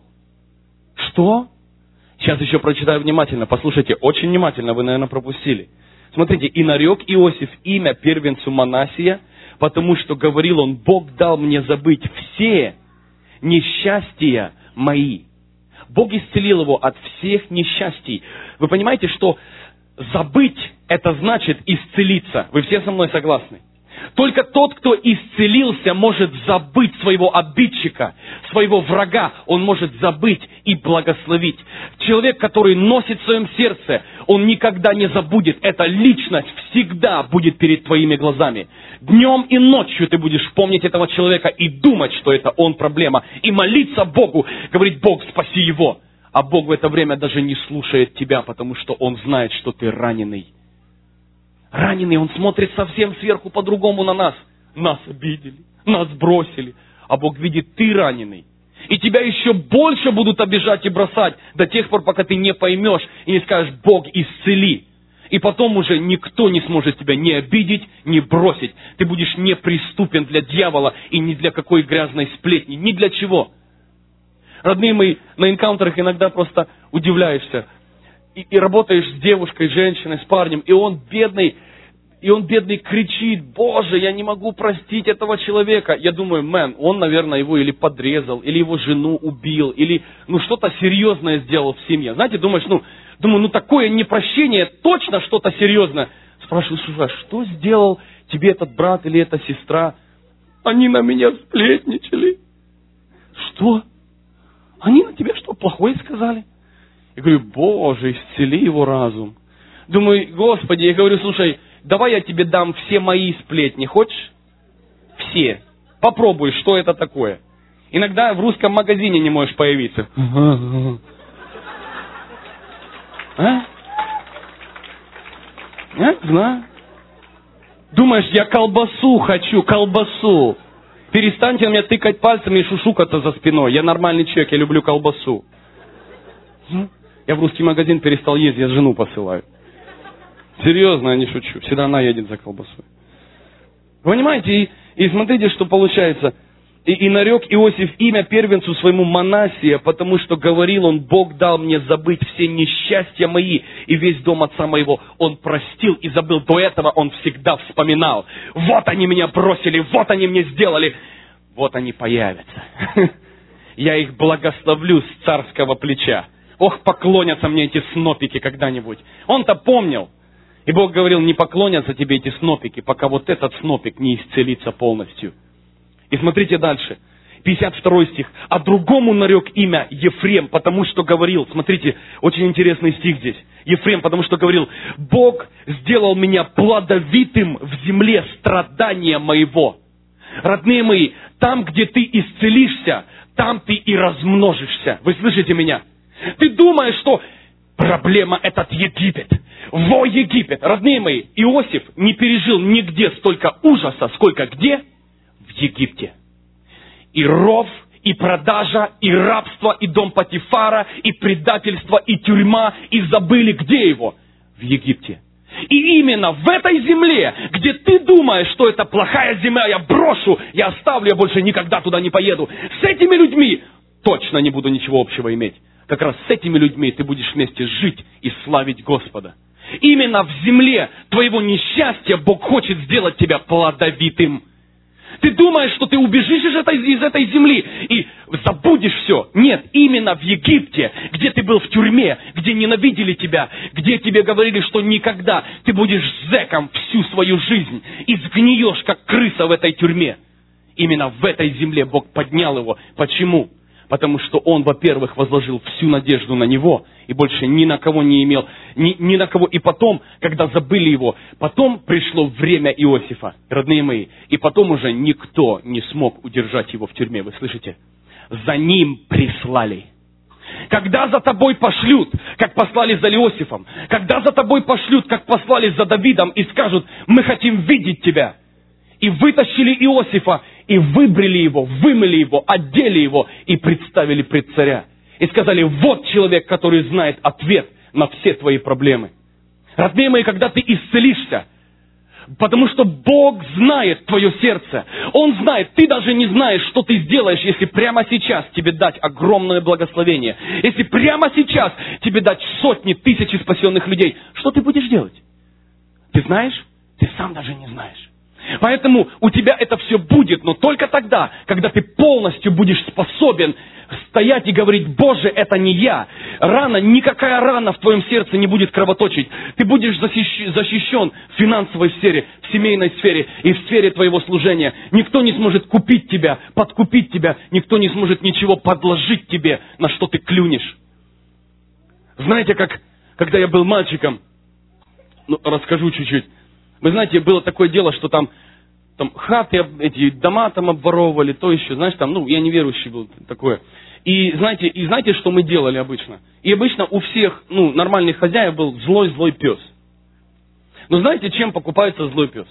Что? Сейчас еще прочитаю внимательно. Послушайте, очень внимательно, вы, наверное, пропустили. Смотрите, «И нарек Иосиф имя первенцу Манассия, потому что говорил он: Бог дал мне забыть все несчастья мои». Бог исцелил его от всех несчастий. Вы понимаете, что забыть – это значит исцелиться. Вы все со мной согласны? Только тот, кто исцелился, может забыть своего обидчика, своего врага. Он может забыть и благословить. Человек, который носит в своем сердце, он никогда не забудет. Эта личность всегда будет перед твоими глазами. Днем и ночью ты будешь помнить этого человека и думать, что это он проблема. И молиться Богу, говорить: Бог, спаси его. А Бог в это время даже не слушает тебя, потому что Он знает, что ты раненый. Раненый, Он смотрит совсем сверху по-другому на нас. Нас обидели, нас бросили. А Бог видит, ты раненый. И тебя еще больше будут обижать и бросать до тех пор, пока ты не поймешь и не скажешь: Бог, исцели. И потом уже никто не сможет тебя ни обидеть, ни бросить. Ты будешь неприступен для дьявола и ни для какой грязной сплетни, ни для чего. Родные мои, на энкаунтерах иногда просто удивляешься. И, и работаешь с девушкой, с женщиной, с парнем, и он бедный, и он бедный кричит: Боже, я не могу простить этого человека. Я думаю, мэн, он, наверное, его или подрезал, или его жену убил, или ну что-то серьезное сделал в семье. Знаете, думаешь, ну, думаю, ну такое непрощение, точно что-то серьезное. Спрашиваю: слушай, а что сделал тебе этот брат или эта сестра? Они на меня сплетничали. Что? Они на тебя что, плохое сказали? Я говорю: Боже, исцели его разум. Думаю, Господи, я говорю: слушай, давай я тебе дам все мои сплетни, хочешь? Все. Попробуй, что это такое. Иногда в русском магазине не можешь появиться. А? А? Знаю. Думаешь, я колбасу хочу, колбасу. Перестаньте на меня тыкать пальцами и шушукаться за спиной. Я нормальный человек, я люблю колбасу. Я в русский магазин перестал ездить, я жену посылаю. Серьезно, я не шучу. Всегда она едет за колбасой. Понимаете, и, и смотрите, что получается. И, и нарек Иосиф имя первенцу своему Манассия, потому что говорил он: Бог дал мне забыть все несчастья мои и весь дом отца моего. Он простил и забыл. До этого он всегда вспоминал: вот они меня бросили, вот они мне сделали, вот они появятся. Я их благословлю с царского плеча. Ох, поклонятся мне эти снопики когда-нибудь. Он-то помнил. И Бог говорил: не поклонятся тебе эти снопики, пока вот этот снопик не исцелится полностью. И смотрите дальше. пятьдесят второй стих. «А другому нарек имя Ефрем, потому что говорил». Смотрите, очень интересный стих здесь. Ефрем, потому что говорил: «Бог сделал меня плодовитым в земле страдания моего». Родные мои, там, где ты исцелишься, там ты и размножишься. Вы слышите меня? Ты думаешь, что проблема этот Египет. Во Египет. Родные мои, Иосиф не пережил нигде столько ужаса, сколько где? В Египте. И ров, и продажа, и рабство, и дом Потифара, и предательство, и тюрьма. И забыли, где его? В Египте. И именно в этой земле, где ты думаешь, что это плохая земля, я брошу, я оставлю, я больше никогда туда не поеду. С этими людьми точно не буду ничего общего иметь. Как раз с этими людьми ты будешь вместе жить и славить Господа. Именно в земле твоего несчастья Бог хочет сделать тебя плодовитым. Ты думаешь, что ты убежишь из этой, из этой земли и забудешь все. Нет, именно в Египте, где ты был в тюрьме, где ненавидели тебя, где тебе говорили, что никогда ты будешь зэком всю свою жизнь и сгниешь, как крыса в этой тюрьме. Именно в этой земле Бог поднял его. Почему? Потому что он, во-первых, возложил всю надежду на него и больше ни на кого не имел, ни, ни на кого. И потом, когда забыли его, потом пришло время Иосифа, родные мои, и потом уже никто не смог удержать его в тюрьме. Вы слышите? За ним прислали. Когда за тобой пошлют, как послали за Иосифом, когда за тобой пошлют, как послали за Давидом, и скажут: мы хотим видеть тебя. И вытащили Иосифа, и выбрили его, вымыли его, одели его и представили пред царя. И сказали: вот человек, который знает ответ на все твои проблемы. Родные мои, когда ты исцелишься, потому что Бог знает твое сердце. Он знает, ты даже не знаешь, что ты сделаешь, если прямо сейчас тебе дать огромное благословение. Если прямо сейчас тебе дать сотни, тысячи спасенных людей. Что ты будешь делать? Ты знаешь? Ты сам даже не знаешь. Поэтому у тебя это все будет, но только тогда, когда ты полностью будешь способен стоять и говорить: Боже, это не я. Рана, никакая рана в твоем сердце не будет кровоточить. Ты будешь защищен в финансовой сфере, в семейной сфере и в сфере твоего служения. Никто не сможет купить тебя, подкупить тебя, никто не сможет ничего подложить тебе, на что ты клюнешь. Знаете, как, когда я был мальчиком, ну, расскажу чуть-чуть. Вы знаете, было такое дело, что там, там хаты, эти дома там обворовывали, то еще, знаешь, там, ну, я неверующий был, такое. И знаете, и знаете, что мы делали обычно? И обычно у всех, ну, нормальных хозяев был злой-злой пес. Но знаете, чем покупается злой пес?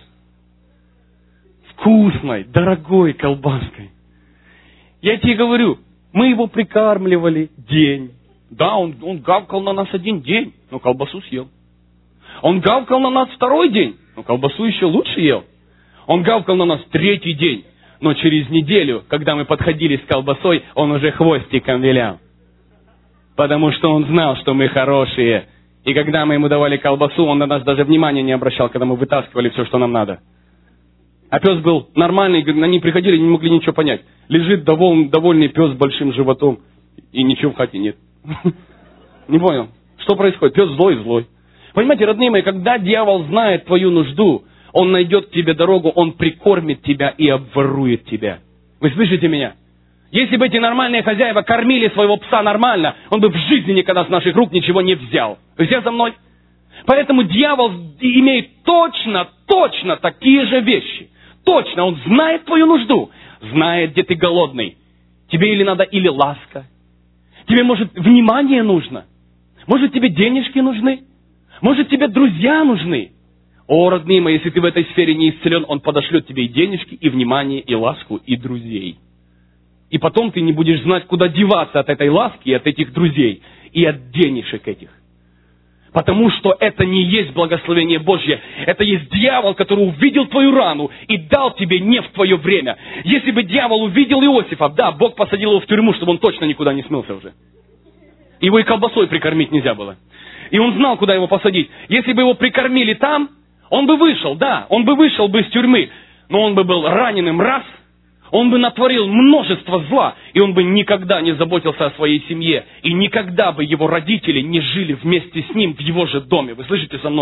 Вкусной, дорогой колбаской. Я тебе говорю, мы его прикармливали день. Да, он, он гавкал на нас один день, но колбасу съел. Он гавкал на нас второй день, но колбасу еще лучше ел. Он гавкал на нас третий день, но через неделю, когда мы подходили с колбасой, он уже хвостиком вилял. Потому что он знал, что мы хорошие. И когда мы ему давали колбасу, он на нас даже внимания не обращал, когда мы вытаскивали все, что нам надо. А пес был нормальный, они приходили, не могли ничего понять. Лежит довольный, довольный пес с большим животом, и ничего в хате нет. Не понял, что происходит? Пес злой-злой. Понимаете, родные мои, когда дьявол знает твою нужду, он найдет к тебе дорогу, он прикормит тебя и обворует тебя. Вы слышите меня? Если бы эти нормальные хозяева кормили своего пса нормально, он бы в жизни никогда с наших рук ничего не взял. Вы все за мной? Поэтому дьявол имеет точно, точно такие же вещи. Точно, он знает твою нужду, знает, где ты голодный. Тебе или надо, или ласка. Тебе, может, внимание нужно. Может, тебе денежки нужны. Может, тебе друзья нужны? О, родные мои, если ты в этой сфере не исцелен, он подошлет тебе и денежки, и внимание, и ласку, и друзей. И потом ты не будешь знать, куда деваться от этой ласки, и от этих друзей, и от денежек этих. Потому что это не есть благословение Божье. Это есть дьявол, который увидел твою рану и дал тебе не в твое время. Если бы дьявол увидел Иосифа, да, Бог посадил его в тюрьму, чтобы он точно никуда не смылся уже. Его и колбасой прикормить нельзя было. И он знал, куда его посадить. Если бы его прикормили там, он бы вышел, да, он бы вышел бы из тюрьмы, но он бы был раненым раз, он бы натворил множество зла, и он бы никогда не заботился о своей семье, и никогда бы его родители не жили вместе с ним в его же доме. Вы слышите со мной?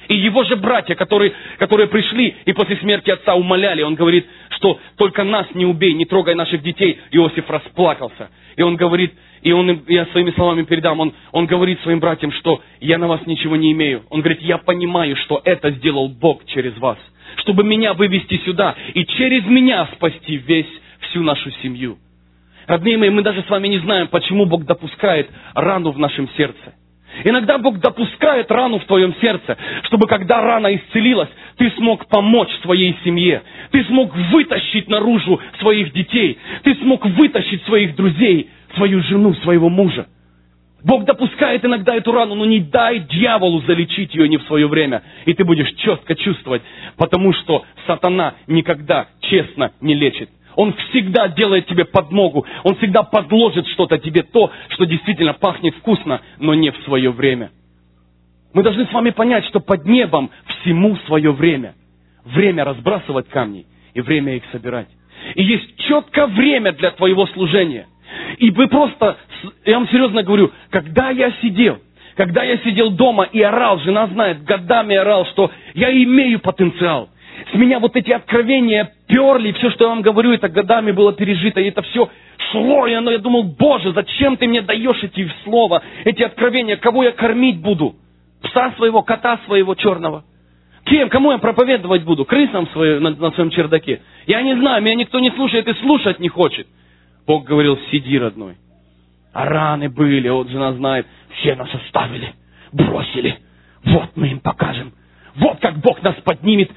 И его же братья, которые, которые пришли и после смерти отца умоляли, он говорит, что только нас не убей, не трогай наших детей. Иосиф расплакался. И он говорит, и он, я своими словами передам, он, он говорит своим братьям, что я на вас ничего не имею. Он говорит, я понимаю, что это сделал Бог через вас, чтобы меня вывести сюда и через меня спасти весь, всю нашу семью. Родные мои, мы даже с вами не знаем, почему Бог допускает рану в нашем сердце. Иногда Бог допускает рану в твоем сердце, чтобы когда рана исцелилась, ты смог помочь своей семье. Ты смог вытащить наружу своих детей. Ты смог вытащить своих друзей, свою жену, своего мужа. Бог допускает иногда эту рану, но не дай дьяволу залечить ее не в свое время. И ты будешь четко чувствовать, потому что сатана никогда честно не лечит. Он всегда делает тебе подмогу. Он всегда подложит что-то тебе, то, что действительно пахнет вкусно, но не в свое время. Мы должны с вами понять, что под небом всему свое время. Время разбрасывать камни и время их собирать. И есть четкое время для твоего служения. И вы просто, я вам серьезно говорю, когда я сидел, когда я сидел дома и орал, жена знает, годами орал, что я имею потенциал. С меня вот эти откровения перли, все, что я вам говорю, это годами было пережито, и это все шло, и оно, я думал, Боже, зачем ты мне даешь эти слова, эти откровения, кого я кормить буду? Пса своего, кота своего черного? Кем, кому я проповедовать буду? Крысам свое, на, на своем чердаке? Я не знаю, меня никто не слушает и слушать не хочет. Бог говорил, сиди, родной. А раны были, вот жена знает, все нас оставили, бросили. Вот мы им покажем. Вот как Бог нас поднимет.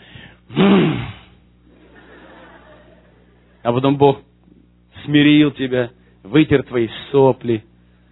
А потом Бог смирил тебя, вытер твои сопли,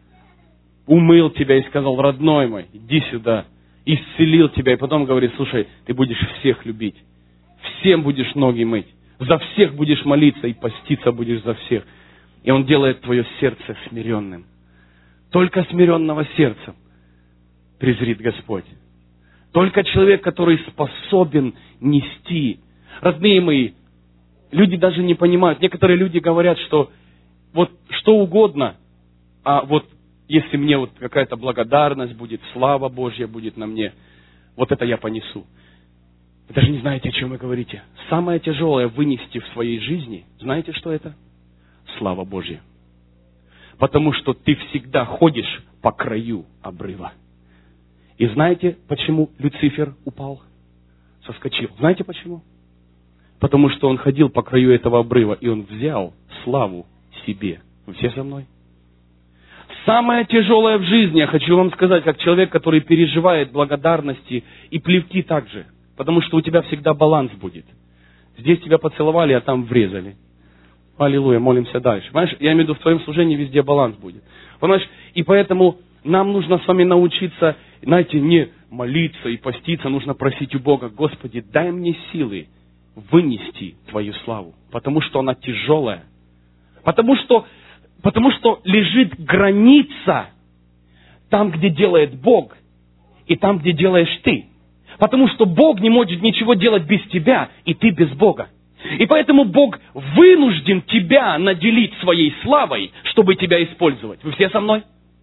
умыл тебя и сказал, родной мой, иди сюда, исцелил тебя. И потом говорит, слушай, ты будешь всех любить, всем будешь ноги мыть, за всех будешь молиться и поститься будешь за всех. И Он делает твое сердце смиренным. Только смиренного сердцем презрит Господь. Только человек, который способен нести. Родные мои, люди даже не понимают. Некоторые люди говорят, что вот что угодно, а вот если мне вот какая-то благодарность будет, слава Божья будет на мне, вот это я понесу. Вы даже не знаете, о чем вы говорите. Самое тяжелое вынести в своей жизни, знаете, что это? Слава Божья. Потому что ты всегда ходишь по краю обрыва. И знаете, почему Люцифер упал? Соскочил. Знаете почему? Потому что он ходил по краю этого обрыва, и он взял славу себе. Вы все со мной? Самое тяжелое в жизни, я хочу вам сказать, как человек, который переживает благодарности и плевки также. Потому что у тебя всегда баланс будет. Здесь тебя поцеловали, а там врезали. Аллилуйя, молимся дальше. Понимаешь, я имею в виду, в твоем служении везде баланс будет. Понимаешь, и поэтому нам нужно с вами научиться, знаете, не молиться и поститься, нужно просить у Бога, Господи, дай мне силы вынести Твою славу, потому что она тяжелая. Потому что, потому что лежит граница там, где делает Бог, и там, где делаешь ты. Потому что Бог не может ничего делать без тебя, и ты без Бога. И поэтому Бог вынужден тебя наделить своей славой, чтобы тебя использовать. Вы все со мной?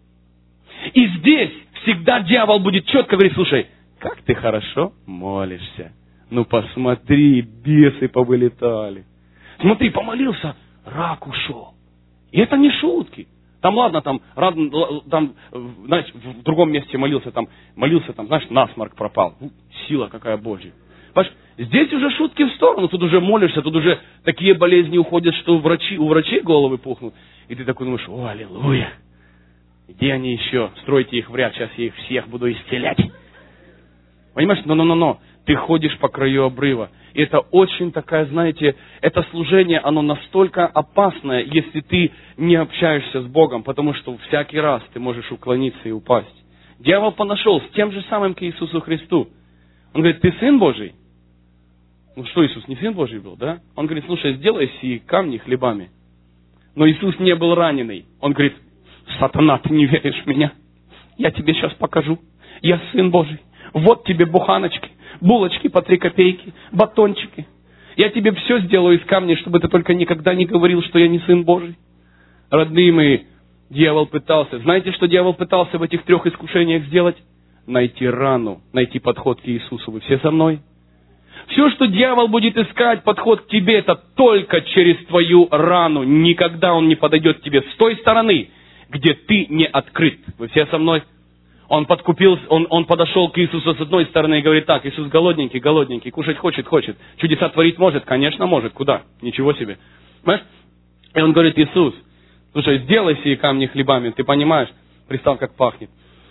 И здесь всегда дьявол будет четко говорить, слушай, как ты хорошо молишься. Ну посмотри, бесы повылетали. Смотри, помолился, рак ушел. И это не шутки. Там, ладно, там, там, знаешь, в другом месте молился, там, молился, там, знаешь, насморк пропал. Сила какая Божья. Понимаешь, здесь уже шутки в сторону, тут уже молишься, тут уже такие болезни уходят, что врачи, у врачей головы пухнут. И ты такой думаешь, о, аллилуйя. Где они еще? Стройте их в ряд, сейчас я их всех буду исцелять. Понимаешь, но-но-но-но, ты ходишь по краю обрыва. И это очень такая, знаете, это служение, оно настолько опасное, если ты не общаешься с Богом, потому что всякий раз ты можешь уклониться и упасть. Дьявол понашел с тем же самым к Иисусу Христу. Он говорит, ты Сын Божий? Ну что, Иисус не Сын Божий был, да? Он говорит, слушай, сделай сии камни хлебами. Но Иисус не был раненый. Он говорит, сатана, ты не веришь в меня? Я тебе сейчас покажу. Я Сын Божий. Вот тебе буханочки, булочки по три копейки, батончики. Я тебе все сделаю из камня, чтобы ты только никогда не говорил, что я не Сын Божий. Родные мои, дьявол пытался. Знаете, что дьявол пытался в этих трех искушениях сделать? найти рану, найти подход к Иисусу. Вы все со мной? Все, что дьявол будет искать, подход к тебе, это только через твою рану. Никогда он не подойдет к тебе с той стороны, где ты не открыт. Вы все со мной? Он подкупил, он, он подошел к Иисусу с одной стороны и говорит: так, Иисус голодненький, голодненький, кушать хочет, хочет. Чудеса творить может? Конечно, может. Куда? Ничего себе. Понимаешь? И он говорит: Иисус, слушай, сделай сие камни хлебами. Ты понимаешь? Представь, как пахнет.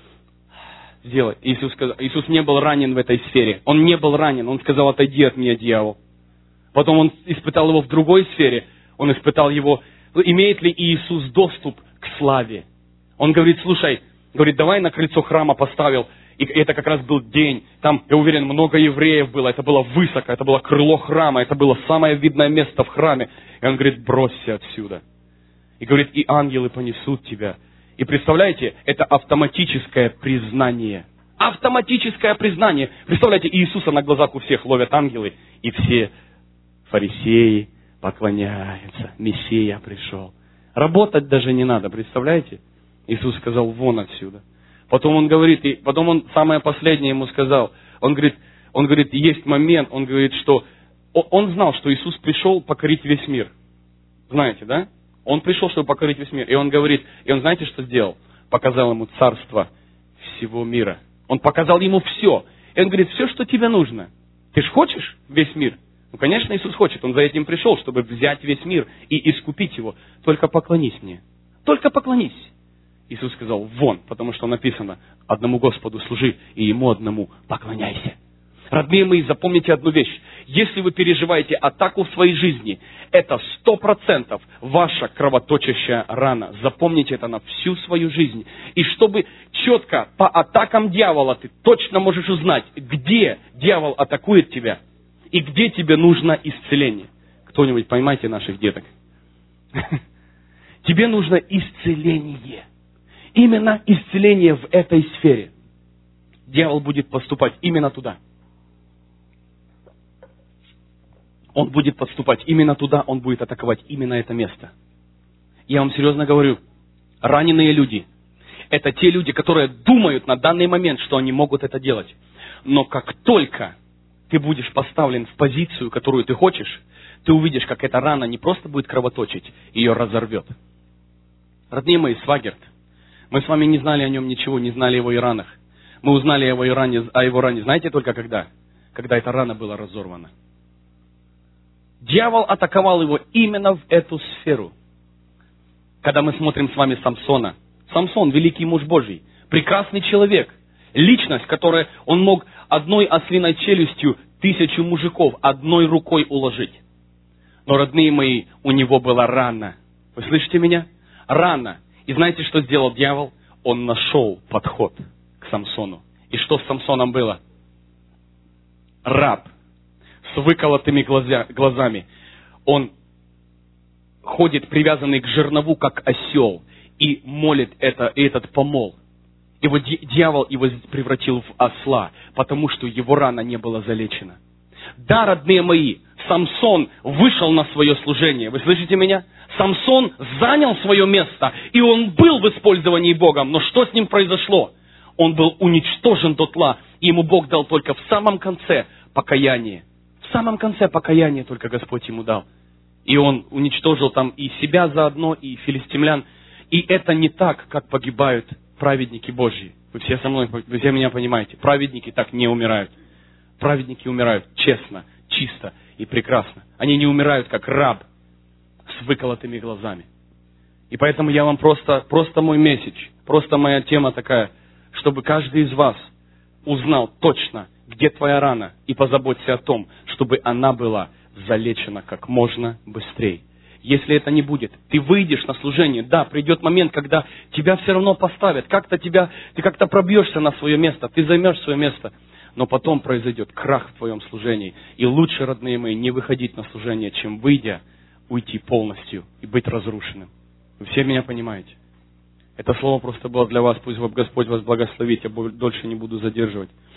Сделай. Иисус, сказал, Иисус не был ранен в этой сфере. Он не был ранен. Он сказал: отойди от меня, дьявол. Потом он испытал его в другой сфере. Он испытал его, имеет ли Иисус доступ к славе. Он говорит: слушай, говорит, давай на крыльцо храма поставил. И это как раз был день. Там, я уверен, много евреев было. Это было высоко. Это было крыло храма. Это было самое видное место в храме. И он говорит: бросься отсюда. И говорит: и ангелы понесут тебя. И представляете, это автоматическое признание. Автоматическое признание. Представляете, Иисуса на глазах у всех ловят ангелы. И все фарисеи поклоняются. Мессия пришел. Работать даже не надо, представляете? Иисус сказал: вон отсюда. Потом он говорит, и потом он самое последнее ему сказал. Он говорит, он говорит, есть момент, он говорит, что он знал, что Иисус пришел покорить весь мир. Знаете, да? Он пришел, чтобы покорить весь мир. И он говорит, и он знаете, что сделал? Показал ему царство всего мира. Он показал ему все. И он говорит: все, что тебе нужно. Ты же хочешь весь мир? Ну, конечно, Иисус хочет. Он за этим пришел, чтобы взять весь мир и искупить его. Только поклонись мне. Только поклонись. Иисус сказал: вон, потому что написано: одному Господу служи и Ему одному поклоняйся. Родные мои, запомните одну вещь. Если вы переживаете атаку в своей жизни, это сто процентов ваша кровоточащая рана. Запомните это на всю свою жизнь. И чтобы четко по атакам дьявола ты точно можешь узнать, где дьявол атакует тебя и где тебе нужно исцеление. Кто-нибудь поймайте наших деток. Тебе нужно исцеление. Именно исцеление в этой сфере. Дьявол будет поступать именно туда. Он будет подступать именно туда, он будет атаковать именно это место. Я вам серьезно говорю, раненые люди – это те люди, которые думают на данный момент, что они могут это делать. Но как только ты будешь поставлен в позицию, которую ты хочешь, ты увидишь, как эта рана не просто будет кровоточить, ее разорвет. Родные мои, Свагерт, мы с вами не знали о нем ничего, не знали о его и ранах. Мы узнали о его ране, о его ране, знаете только когда? Когда эта рана была разорвана. Дьявол атаковал его именно в эту сферу. Когда мы смотрим с вами Самсона. Самсон, великий муж Божий, прекрасный человек, личность, которая он мог одной ослиной челюстью тысячу мужиков одной рукой уложить. Но, родные мои, у него была рана. Вы слышите меня? Рана. И знаете, что сделал дьявол? Он нашел подход к Самсону. И что с Самсоном было? Раб. С выколотыми глаза, глазами. Он ходит привязанный к жернову, как осел, и молит это, этот помол. И вот дьявол его превратил в осла, потому что его рана не была залечена. Да, родные мои, Самсон вышел на свое служение. Вы слышите меня? Самсон занял свое место, и он был в использовании Богом. Но что с ним произошло? Он был уничтожен дотла, и ему Бог дал только в самом конце покаяние. В самом конце покаяния только Господь ему дал. И он уничтожил там и себя заодно, и филистимлян. И это не так, как погибают праведники Божьи. Вы все со мной, вы все меня понимаете. Праведники так не умирают. Праведники умирают честно, чисто и прекрасно. Они не умирают, как раб с выколотыми глазами. И поэтому я вам просто, просто мой месседж, просто моя тема такая, чтобы каждый из вас узнал точно, где твоя рана, и позаботься о том, чтобы она была залечена как можно быстрее. Если это не будет, ты выйдешь на служение, да, придет момент, когда тебя все равно поставят, как-то тебя, ты как-то пробьешься на свое место, ты займешь свое место, но потом произойдет крах в твоем служении. И лучше, родные мои, не выходить на служение, чем выйдя, уйти полностью и быть разрушенным. Вы все меня понимаете? Это слово просто было для вас, пусть Господь вас благословит, я дольше не буду задерживать.